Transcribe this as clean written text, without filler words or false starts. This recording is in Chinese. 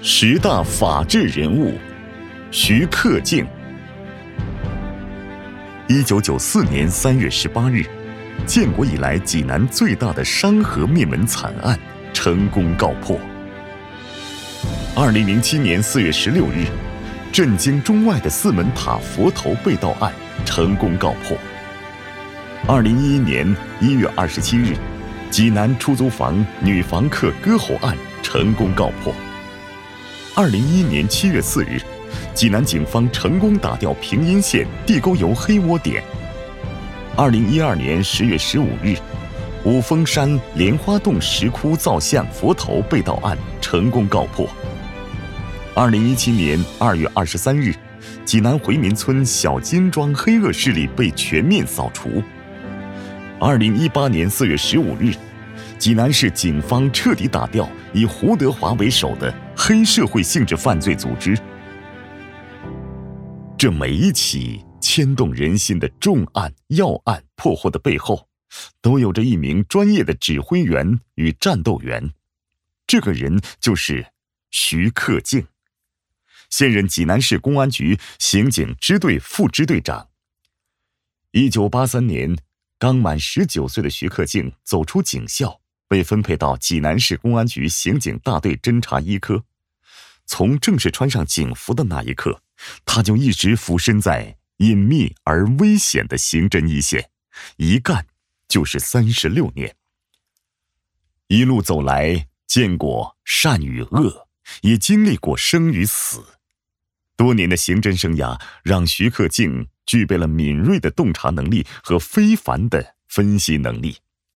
10大法治人物，徐克敬。1994年3月18日，建国以来济南最大的商河灭门惨案成功告破。2007年4月16日，震惊中外的四门塔佛头被盗案成功告破。2011年1月27日，济南出租房女房客割喉案成功告破。2011年7月4日，济南警方成功打掉平阴县地沟油黑窝点。2012年10月15日，五峰山莲花洞石窟造像佛头被盗案成功告破。2017年2月23日，济南回民村小金庄黑恶势力被全面扫除。2018年4月15日，济南市警方彻底打掉以胡德华为首的黑社会性质犯罪组织。这每一起牵动人心的重案要案破获的背后，都有着一名专业的指挥员与战斗员。这个人就是徐克敬，现任济南市公安局刑警支队副支队长。1983年，刚满19岁的徐克敬走出警校，被分配到济南市公安局刑警大队侦查一科。从正式穿上警服的那一刻，他就一直俯身在隐秘而危险的刑侦一线，一干就是36年。一路走来，见过善与恶，也经历过生与死。多年的刑侦生涯让徐克敬具备了敏锐的洞察能力和非凡的分析能力。